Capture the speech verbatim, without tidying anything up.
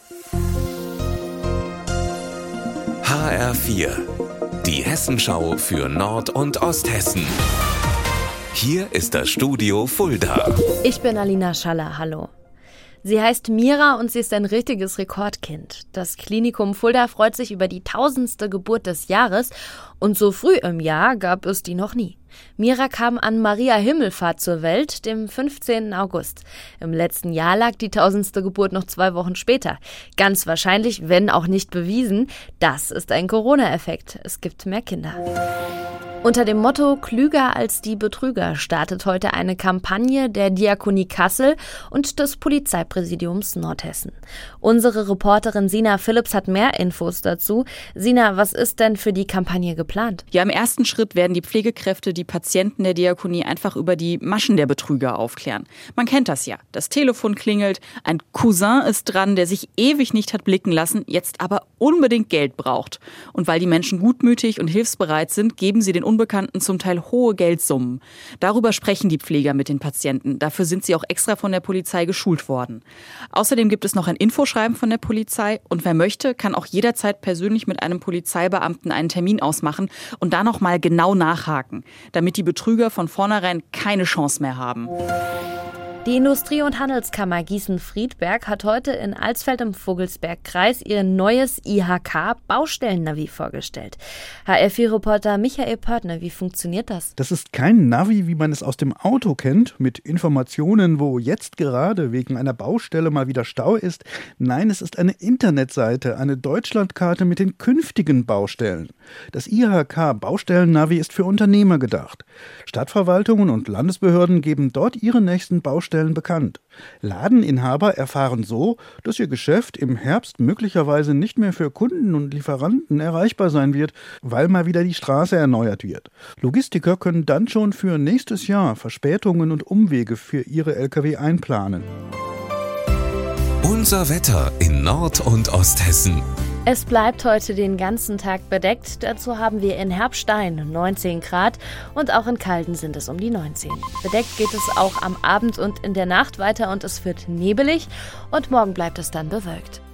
H R vier, die Hessenschau für Nord- und Osthessen. Hier ist das Studio Fulda. Ich bin Alina Schaller, hallo. Sie heißt Mira und sie ist ein richtiges Rekordkind. Das Klinikum Fulda freut sich über die tausendste Geburt des Jahres und so früh im Jahr gab es die noch nie. Mira kam an Maria Himmelfahrt zur Welt, dem fünfzehnten August. Im letzten Jahr lag die tausendste Geburt noch zwei Wochen später. Ganz wahrscheinlich, wenn auch nicht bewiesen, das ist ein Corona-Effekt. Es gibt mehr Kinder. Unter dem Motto Klüger als die Betrüger startet heute eine Kampagne der Diakonie Kassel und des Polizeipräsidiums Nordhessen. Unsere Reporterin Sina Philipps hat mehr Infos dazu. Sina, was ist denn für die Kampagne geplant? Ja, im ersten Schritt werden die Pflegekräfte die Patienten der Diakonie einfach über die Maschen der Betrüger aufklären. Man kennt das ja. Das Telefon klingelt, ein Cousin ist dran, der sich ewig nicht hat blicken lassen, jetzt aber unbedingt Geld braucht. Und weil die Menschen gutmütig und hilfsbereit sind, geben sie den Unbekannten zum Teil hohe Geldsummen. Darüber sprechen die Pfleger mit den Patienten. Dafür sind sie auch extra von der Polizei geschult worden. Außerdem gibt es noch ein Infoschreiben von der Polizei und wer möchte, kann auch jederzeit persönlich mit einem Polizeibeamten einen Termin ausmachen und da noch mal genau nachhaken, damit die Betrüger von vornherein keine Chance mehr haben. Die Industrie- und Handelskammer Gießen-Friedberg hat heute in Alsfeld im Vogelsbergkreis ihr neues I H K-Baustellennavi vorgestellt. H R vier Reporter Michael Pörtner, wie funktioniert das? Das ist kein Navi, wie man es aus dem Auto kennt, mit Informationen, wo jetzt gerade wegen einer Baustelle mal wieder Stau ist. Nein, es ist eine Internetseite, eine Deutschlandkarte mit den künftigen Baustellen. Das I H K-Baustellennavi ist für Unternehmer gedacht. Stadtverwaltungen und Landesbehörden geben dort ihre nächsten Baustellen bekannt. Ladeninhaber erfahren so, dass ihr Geschäft im Herbst möglicherweise nicht mehr für Kunden und Lieferanten erreichbar sein wird, weil mal wieder die Straße erneuert wird. Logistiker können dann schon für nächstes Jahr Verspätungen und Umwege für ihre L K W einplanen. Unser Wetter in Nord- und Osthessen. Es bleibt heute den ganzen Tag bedeckt. Dazu haben wir in Herbstein neunzehn Grad und auch in Calden sind es um die neunzehn. Bedeckt geht es auch am Abend und in der Nacht weiter und es wird nebelig und morgen bleibt es dann bewölkt.